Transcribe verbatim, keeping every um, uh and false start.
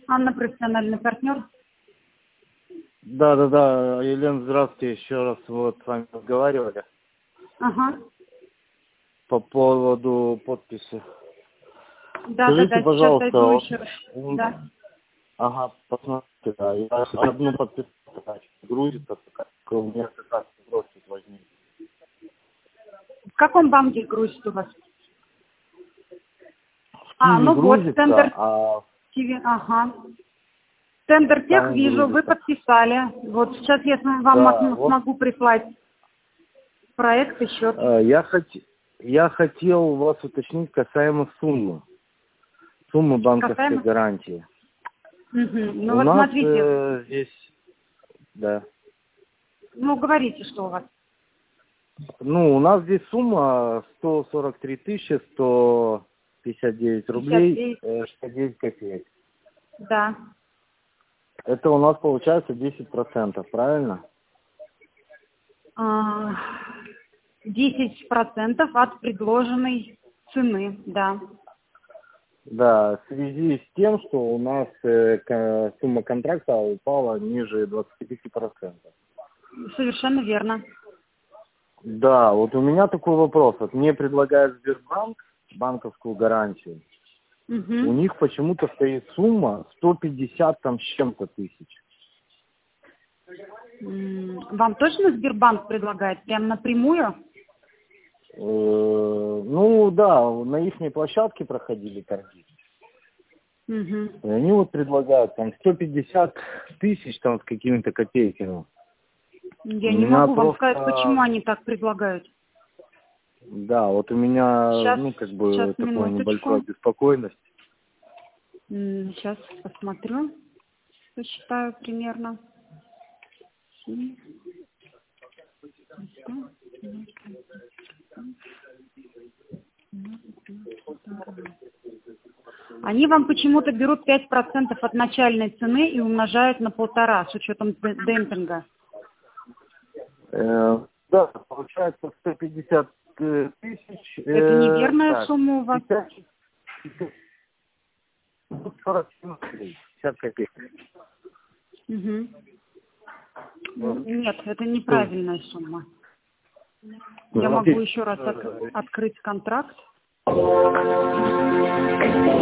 Анна, профессиональный партнер. Да, да, да. Елена, здравствуйте. Еще раз вот с вами разговаривали. Ага. По поводу подписи. Да, Скажите, да, да, пожалуйста, сейчас зайду вот, еще раз. м, Да. ага, посмотрите, да, я одну подписал, грузится, такая, у меня как раз просто возник. В каком банке грузит у вас? В А, Киеве ну вот, грузится, тендер. а Киви, ага. Тендер тех там вижу, вы грузится. подписали. Вот сейчас я см- вам Да, м- вот смогу прислать проект и счет. э, я, хот... я хотел у вас уточнить касаемо суммы. Суммы банковской Касаемо? гарантии. Угу. Ну У вот нас смотрите, э, здесь, да. ну говорите, что у вас. Ну, у нас здесь сумма сто сорок три тысячи сто пятьдесят девять пятьдесят рублей девять. э, шестьдесят девять копеек. Да. Это у нас получается десять процентов, правильно? А, десять процентов от предложенной цены, да. Да, в связи с тем, что у нас э, ко- сумма контракта упала ниже двадцати пяти процентов. Совершенно верно. Да, вот у меня такой вопрос. Вот мне предлагает Сбербанк банковскую гарантию. Угу. У них почему-то стоит сумма сто пятьдесят там с чем-то тысяч. Вам точно Сбербанк предлагает? Прям напрямую? Э, Ну да, на их площадке проходили торги. Угу. И они вот предлагают там сто пятьдесят тысяч там с какими-то копейками. Я У не меня могу вам просто, сказать, почему они так предлагают. да, вот у меня, Сейчас, ну, как сейчас, бы, такой небольшой минуточку. беспокойность. М, Сейчас посмотрю, посчитаю примерно. Они вам почему-то берут пять процентов от начальной цены и умножают на полтора с учетом д- демпинга. Э, да, получается сто пятьдесят э, тысяч. Это Э, неверная так, сумма у вас? пятьдесят, сорок пятьдесят копеек. Угу. Вот. Нет, это Ну, неправильная сумма. Я могу смотрите, еще раз от- э, открыть контракт.